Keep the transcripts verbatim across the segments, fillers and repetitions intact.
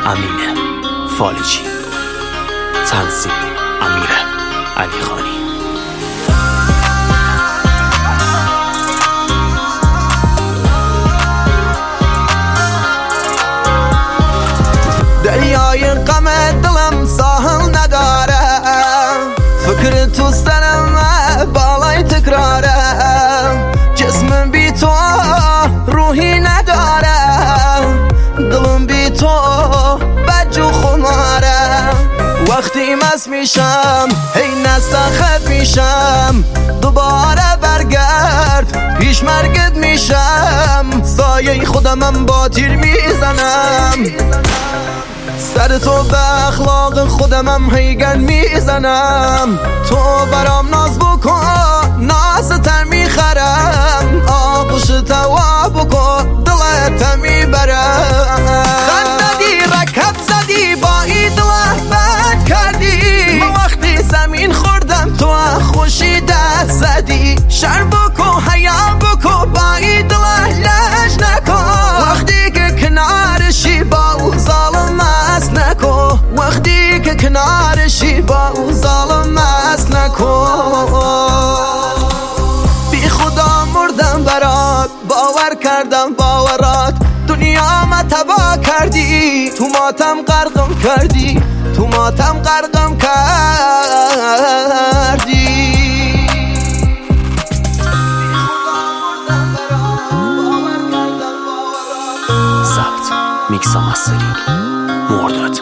امین فالجی، تنظیم امیر علیخانی. دریای غم دلم ساحل نداره، فکر تو سرم بالای تکراره، جسمم بی تو روحی نداره، دلم بی تو بجو خماره. وقتی مست میشم هی نستخب میشم، دوباره برگرد پیش مرگت میشم، سایه خودمم با تیر میزنم، سر تو به اخلاق خودمم هیگن میزنم. تو برام ناز بکن ناز تر میخرم، آغوش توا بکن دلت میبرم. خط زدی رکب زدی با ای دل بد کردی، ما وقتی زمین خوردم تو خوشی دست زدی. شر بکن حیا بکن با ای دل لش نکن، وقتی که کنارشی با او ظالم است نکن، وقتی که کنارشی با او ظالم است نکن. بی خدا مردم برات، باور کردم باورات، دنیا ما تباه کردی، تو ماتم غرقم کردی، تو ماتم غرقم کردی. ضبط میکس و مسترینگ مرداد.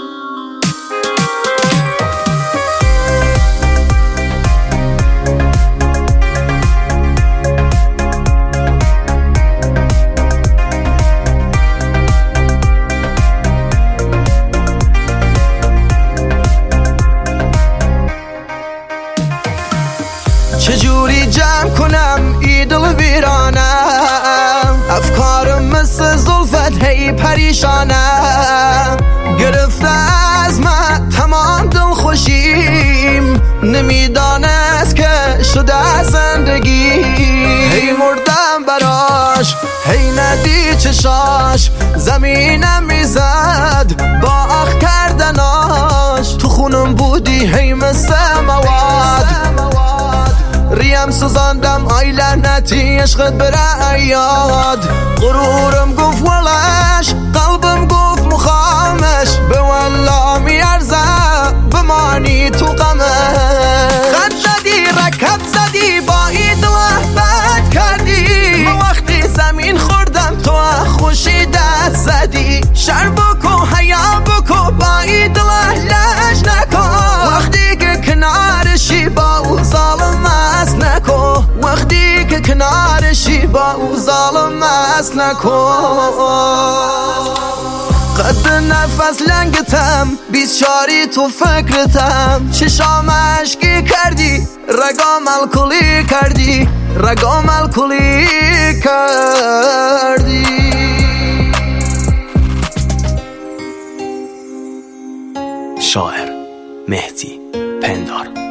چجوری جمع کنم ای دل ویرانم، افکارم مثل زلفت هی پریشانم، گرفته از من تمام دل خوشیم، نمیدانست که شده زندگی. هی مردم براش هی ندی چشاش، زمینم میزد با اخ کردناش، تو خونم بودی هی مثل مواد، ریم سوزاندم آی لعنتی عشقت بره یاد. غرورم گفت ولش، قلبم گفت مخامش، به والله میارزه بمانی تو غمش. خط زدی رکب زدی با ای دل بد کردی، ما وقتی زمین خوردم تو خوشی دست زدی. شر بکن حیا بکن با ای دل لش نکن، وقتی که کنارشی با او ظالم است نکن، وقتی که کنارشی با او ظالم است نکن. قد نفس لنگتم بیست چاری تو فکرتم، چشام عشقی کردی رگام الکلی کردی، رگام الکلی کردی. شاعر مهدی پندار.